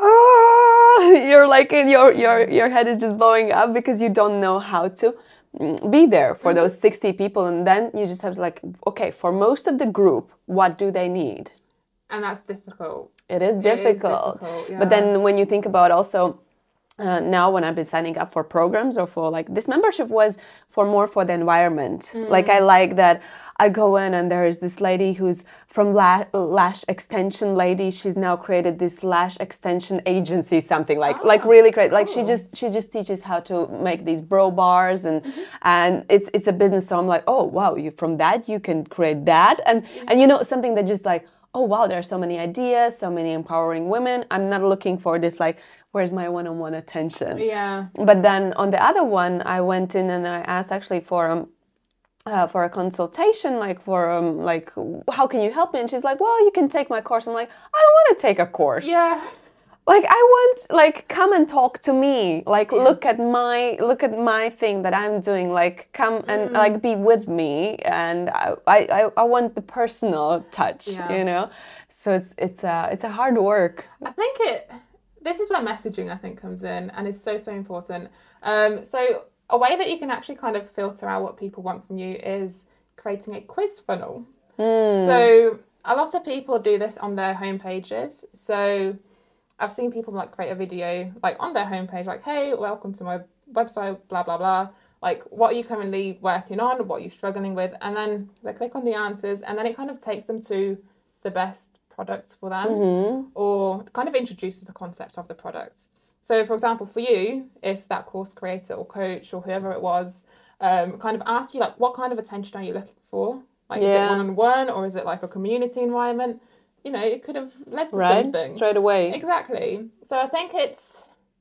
oh, you're like in your, your, your head is just blowing up because you don't know how to be there for mm-hmm. those sixty people. And then you just have to like, okay, for most of the group, what do they need?
And that's difficult.
It is difficult.
It is difficult, yeah.
But then when you think about also uh, now when I've been signing up for programs or for like this membership was for more for the environment. Mm. Like I like that I go in and there is this lady who's from La- Lash Extension Lady. She's now created this Lash Extension Agency, something like oh, like really great. Cool. Like she just she just teaches how to make these bro bars and mm-hmm. and it's it's a business. So I'm like, oh wow, you from that you can create that and yeah. and you know something that just like, oh wow, there are so many ideas, so many empowering women. I'm not looking for this like, where's my one-on-one attention?
Yeah.
But then on the other one, I went in and I asked actually for um uh, for a consultation, like for um like how can you help me? And she's like, well, you can take my course. I'm like, I don't want to take a course.
Yeah.
Like I want, like, come and talk to me. Like, yeah. look at my, look at my thing that I'm doing. Like, come and mm. like be with me. And I, I, I want the personal touch. Yeah. You know. So it's it's a it's a hard work.
I think it. This is where messaging I think comes in, and is so so important. Um. So a way that you can actually kind of filter out what people want from you is creating a quiz funnel. Mm. So a lot of people do this on their home pages. So I've seen people like create a video like on their homepage, like, hey, welcome to my website, blah, blah, blah. Like, what are you currently working on? What are you struggling with? And then they click on the answers and then it kind of takes them to the best products for them mm-hmm. or kind of introduces the concept of the product. So, for example, for you, if that course creator or coach or whoever it was um, kind of asked you, like, what kind of attention are you looking for? Like, yeah. is it one-on-one or is it like a community environment? You know, it could have led to
right?
something.
Straight away.
Exactly. So I think it's,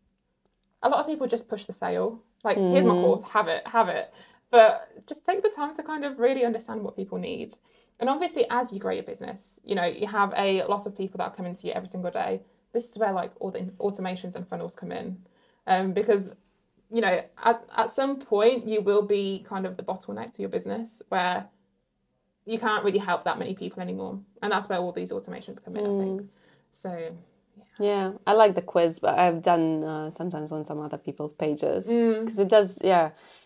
a lot of people just push the sale. Like, mm. here's my course, have it, have it. But just take the time to kind of really understand what people need. And obviously, as you grow your business, you know, you have a lot of people that come into you every single day. This is where, like, all the automations and funnels come in. Um, because, you know, at, at some point, you will be kind of the bottleneck to your business where you can't really help that many people anymore. And that's where all these automations come in, mm. I think. So, yeah.
Yeah, I like the quiz, but I've done uh, sometimes on some other people's pages. Because mm. it does, yeah,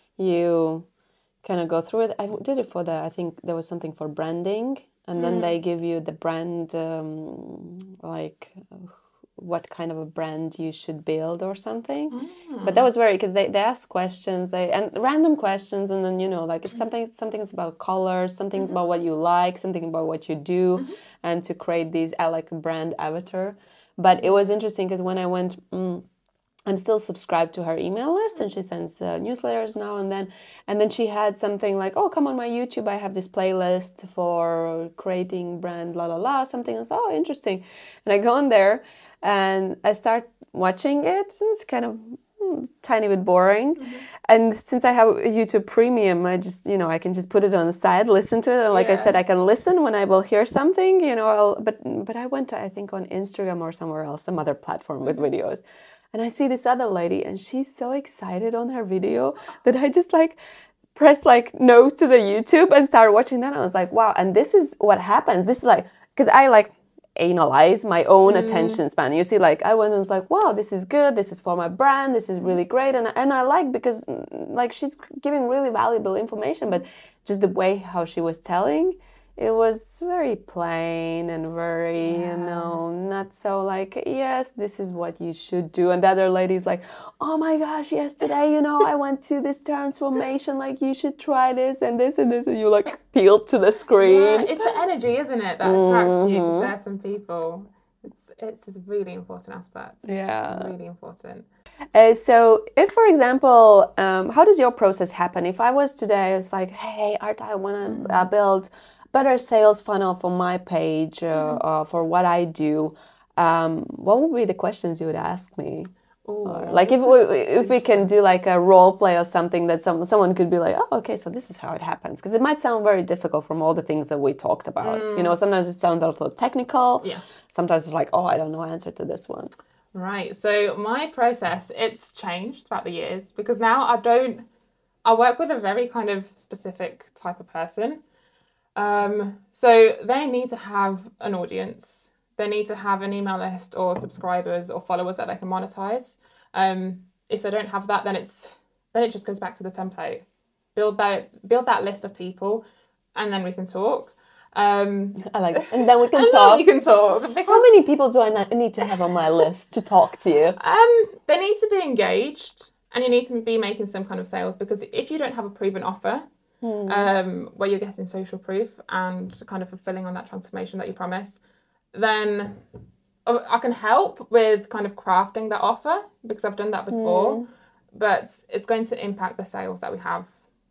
you kind of go through it. I did it for the, I think there was something for branding. And mm. then they give you the brand, um, like... what kind of a brand you should build or something. Mm. But that was very, because they, they ask questions, they and random questions, and then, you know, like it's something, something's about colors, something's mm-hmm. about what you like, something about what you do, mm-hmm. and to create these, I like a brand avatar. But it was interesting because when I went, mm, I'm still subscribed to her email list, and she sends uh, newsletters now and then. And then she had something like, oh, come on my YouTube, I have this playlist for creating brand, la la la, something else. Oh, interesting. And I go on there, and I start watching it, and it's kind of mm, tiny bit boring. Mm-hmm. And since I have a YouTube Premium, I just, you know, I can just put it on the side, listen to it. And like yeah. I said, I can listen when I will hear something, you know, I'll, but but I went to, I think, on Instagram or somewhere else, some other platform with mm-hmm. videos. And I see this other lady, and she's so excited on her video that I just like press like no to the YouTube and start watching that. And I was like, wow. And this is what happens. This is like, because I like, analyze my own mm. attention span. You see, like I went and was like, wow, this is good, this is for my brand, this is really great, and and I like, because like she's giving really valuable information, but just the way how she was telling, it was very plain and very,
Yeah.
you know, not so like, yes, this is what you should do. And the other lady's like, oh my gosh, yesterday, you know, I went to this transformation, like you should try this and this and this. And you like peeled to the screen.
Yeah, it's the energy, isn't it, that attracts you to certain people. It's it's a really important aspect.
Yeah.
Really important.
Uh, so if, for example, um, how does your process happen? If I was today, it's like, hey, Arta, I want to uh, build better sales funnel for my page uh, mm-hmm. uh, for what I do. Um, what would be the questions you would ask me?
Ooh,
or, like if we if we can do like a role play or something that some, someone could be like, oh, okay, so this is how it happens. Because it might sound very difficult from all the things that we talked about. Mm. You know, sometimes it sounds also technical.
Yeah.
Sometimes it's like, oh, I don't know answer to this one.
Right. So my process, it's changed throughout the years because now I don't, I work with a very kind of specific type of person. Um, so they need to have an audience. They need to have an email list or subscribers or followers that they can monetize. Um, if they don't have that, then it's then it just goes back to the template. Build that build that list of people, and then we can talk. Um,
I like, it. And then we can
and
talk.
Then we can talk. Because,
how many people do I need to have on my list to talk to you?
Um, they need to be engaged, and you need to be making some kind of sales. Because if you don't have a proven offer, hmm. um, where you're getting social proof and kind of fulfilling on that transformation that you promise, then I can help with kind of crafting that offer because I've done that before, mm. but it's going to impact the sales that we have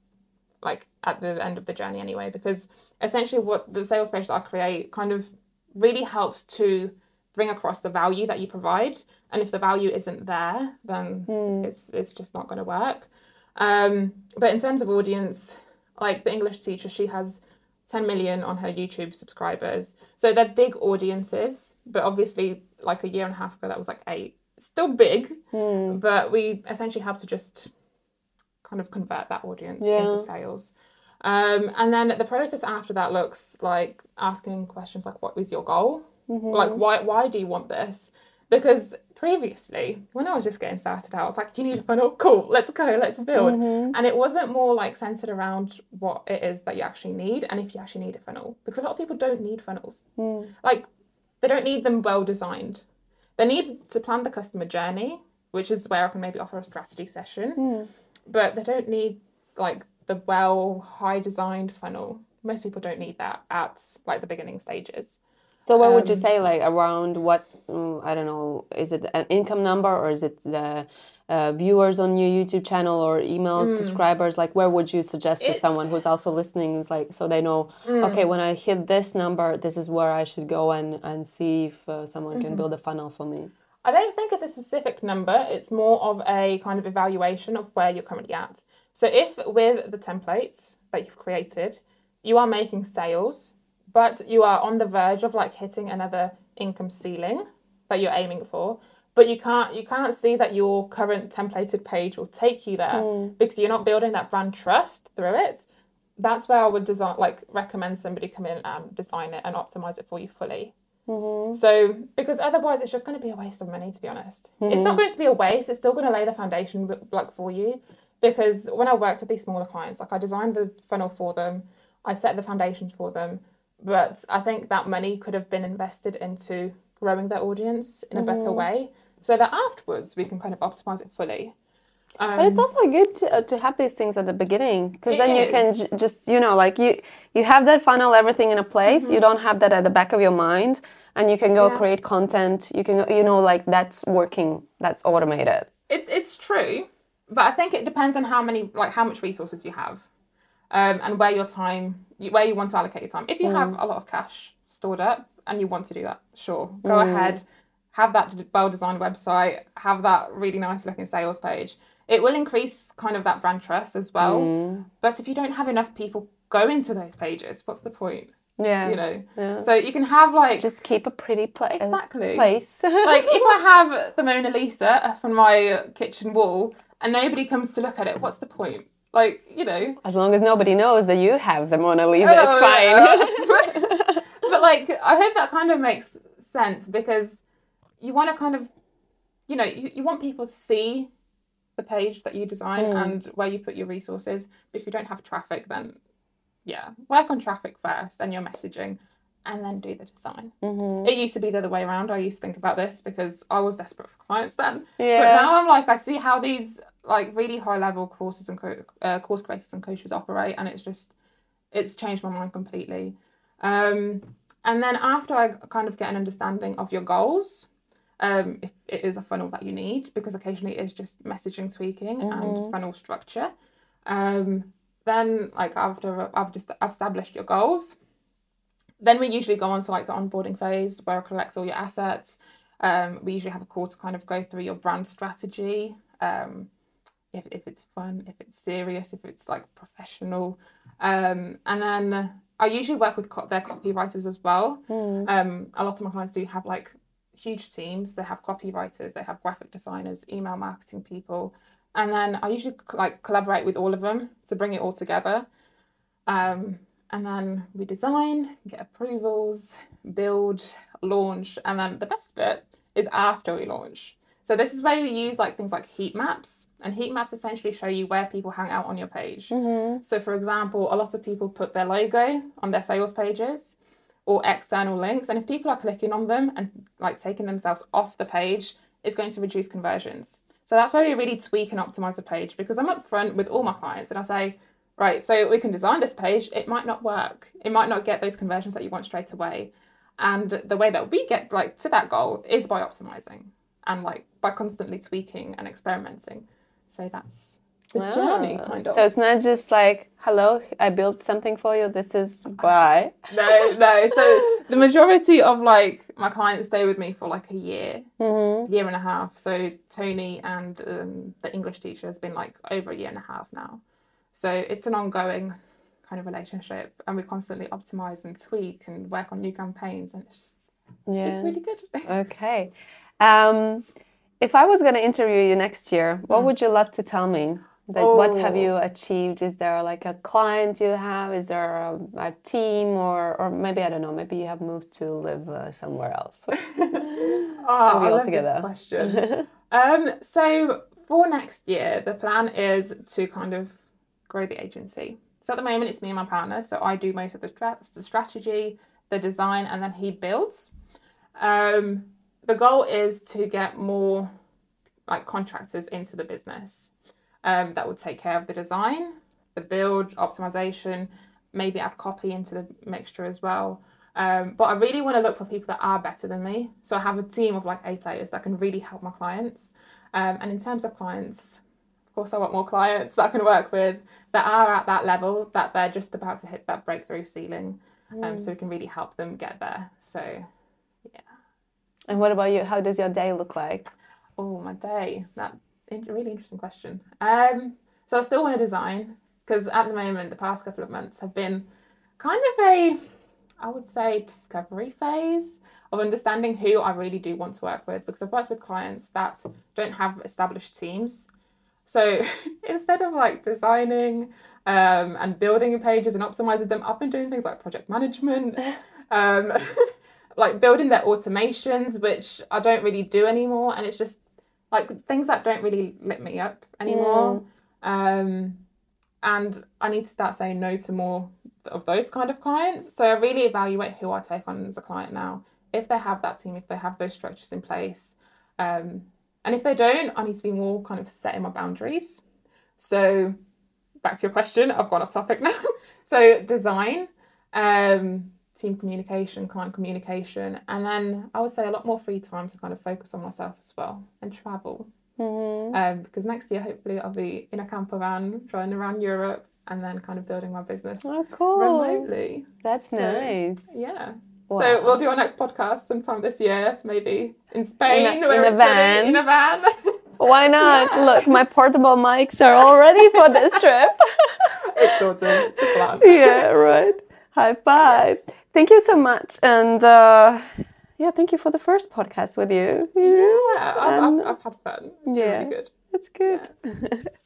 like at the end of the journey anyway, because essentially what the sales page that I create kind of really helps to bring across the value that you provide. And if the value isn't there, then mm. it's it's just not going to work. Um, but in terms of audience, like the English teacher, she has ten million on her YouTube subscribers. So they're big audiences, but obviously like a year and a half ago, that was like eight. Still big, mm. but we essentially have to just kind of convert that audience yeah. into sales. Um, and then the process after that looks like asking questions like, what is your goal? Mm-hmm. Like, why why do you want this? Because previously, when I was just getting started out, I was like, you need a funnel? Cool, let's go, let's build. Mm-hmm. And it wasn't more like centered around what it is that you actually need and if you actually need a funnel. Because a lot of people don't need funnels. Mm. Like, they don't need them well designed. They need to plan the customer journey, which is where I can maybe offer a strategy session. Mm. But they don't need like the well high designed funnel. Most people don't need that at like the beginning stages.
So what um, would you say, like around what, um, I don't know, is it an income number or is it the uh, viewers on your YouTube channel or email mm, subscribers? Like where would you suggest to someone who's also listening, is like, so they know, mm, okay, when I hit this number, this is where I should go and, and see if uh, someone mm-hmm. can build a funnel for me?
I don't think it's a specific number. It's more of a kind of evaluation of where you're currently at. So if with the templates that you've created, you are making sales, but you are on the verge of like hitting another income ceiling that you're aiming for, but you can't you can't see that your current templated page will take you there mm. because you're not building that brand trust through it. That's where I would design like recommend somebody come in and design it and optimize it for you fully. Mm-hmm. So because otherwise it's just going to be a waste of money, to be honest. Mm-hmm. It's not going to be a waste. It's still going to lay the foundation like for you, because when I worked with these smaller clients, like I designed the funnel for them, I set the foundations for them. But I think that money could have been invested into growing their audience in a mm-hmm. better way so that afterwards we can kind of optimize it fully. Um,
but it's also good to, uh, to have these things at the beginning, because then you can j- just, you know, like you, you have that funnel, everything in a place. Mm-hmm. You don't have that at the back of your mind, and you can go yeah. create content. You can, you know, like that's working, that's automated.
It, it's true, but I think it depends on how many, like how much resources you have. Um, and where your time, where you want to allocate your time. If you mm. have a lot of cash stored up and you want to do that, sure, go mm. ahead, have that well-designed website, have that really nice-looking sales page. It will increase kind of that brand trust as well. Mm. But if you don't have enough people going to those pages, what's the point?
Yeah,
you know.
Yeah.
So you can have like
just keep a pretty place.
Exactly.
Place.
Like if I have the Mona Lisa up on my kitchen wall and nobody comes to look at it, what's the point? Like, you know.
As long as nobody knows that you have the Mona Lisa, oh, it's fine.
Yeah. But, like, I hope that kind of makes sense, because you want to kind of, you know, you, you want people to see the page that you design mm. and where you put your resources. But if you don't have traffic, then yeah, work on traffic first and your messaging, and then do the design. Mm-hmm. It used to be the other way around. I used to think about this because I was desperate for clients then. Yeah. But now I'm like, I see how these like really high level courses and co- uh, course creators and coaches operate, and it's just, it's changed my mind completely. Um, and then after I kind of get an understanding of your goals, um, if it is a funnel that you need, because occasionally it's just messaging tweaking mm-hmm. and funnel structure. Um, then like after I've just I've established your goals, then we usually go on to like the onboarding phase where it collects all your assets. Um, we usually have a call to kind of go through your brand strategy. Um, if, if it's fun, if it's serious, if it's like professional. Um, and then I usually work with co- their copywriters as well. Mm. Um, a lot of my clients do have like huge teams. They have copywriters, they have graphic designers, email marketing people. And then I usually like collaborate with all of them to bring it all together. Um, and then we design, get approvals, build, launch. And then the best bit is after we launch. So this is where we use like things like heat maps, and heat maps essentially show you where people hang out on your page. Mm-hmm. So for example, a lot of people put their logo on their sales pages or external links. And if people are clicking on them and like taking themselves off the page, it's going to reduce conversions. So that's where we really tweak and optimize the page, because I'm upfront with all my clients and I say, right, so we can design this page. It might not work. It might not get those conversions that you want straight away. And the way that we get like to that goal is by optimizing and like by constantly tweaking and experimenting. So that's the wow. journey kind of.
So it's not just like, hello, I built something for you, this is bye.
No, no. So the majority of like my clients stay with me for like a year, mm-hmm. year and a half. So Tony and um, the English teacher has been like over a year and a half now. So it's an ongoing kind of relationship, and we constantly optimize and tweak and work on new campaigns, and it's just, yeah. it's really good.
Okay. Um, if I was going to interview you next year, what mm. would you love to tell me? Like, oh. What have you achieved? Is there like a client you have? Is there a, a team, or or maybe, I don't know, maybe you have moved to live uh, somewhere else?
oh, I love this question. um, so for next year, the plan is to kind of grow the agency. So at the moment, it's me and my partner. So I do most of the, stra- the strategy, the design, and then he builds. Um, the goal is to get more like contractors into the business. Um, that would take care of the design, the build, optimization, maybe add copy into the mixture as well. Um, but I really want to look for people that are better than me. So I have a team of like A players that can really help my clients. Um, and in terms of clients, of course, I want more clients that I can work with that are at that level, that they're just about to hit that breakthrough ceiling. Mm. Um, so we can really help them get there. So, yeah.
And what about you? How does your day look like?
Oh, my day. That really interesting question. Um, so I still want to design, because at the moment, the past couple of months have been kind of a, I would say, discovery phase of understanding who I really do want to work with, because I've worked with clients that don't have established teams. So instead of like designing um, and building pages and optimizing them, I've been doing things like project management, um, like building their automations, which I don't really do anymore. And it's just like things that don't really lit me up anymore. Mm. Um, and I need to start saying no to more of those kind of clients. So I really evaluate who I take on as a client now. If they have that team, if they have those structures in place. Um, and if they don't, I need to be more kind of setting my boundaries. So back to your question, I've gone off topic now. So design, um, team communication, client communication, and then I would say a lot more free time to kind of focus on myself as well, and travel. Mm-hmm. Um, because next year, hopefully, I'll be in a camper van, driving around Europe, and then kind of building my business
oh, cool.
remotely.
That's so, nice.
Yeah.
Wow.
So we'll do our next podcast sometime this year, maybe in Spain.
In a, in a van.
Pretty, in a van.
Why not? Yeah. Look, my portable mics are all ready for this trip.
It's awesome. It's a plan.
Yeah, right. High five. Yes. Thank you so much. And uh, yeah, thank you for the first podcast with you.
Yeah, I've, I've, I've had fun. It's
yeah,
really good.
It's good.
Yeah.